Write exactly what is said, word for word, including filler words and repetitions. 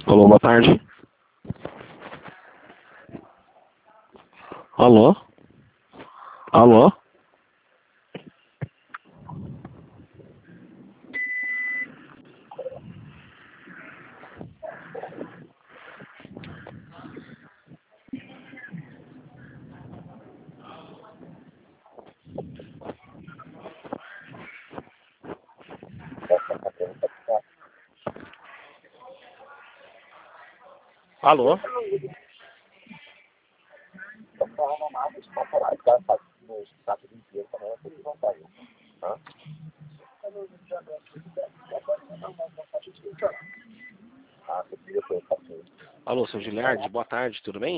Alô, boa tarde. Alô? Alô? Alô? Alô, seu Giliardi, boa tarde, tudo bem?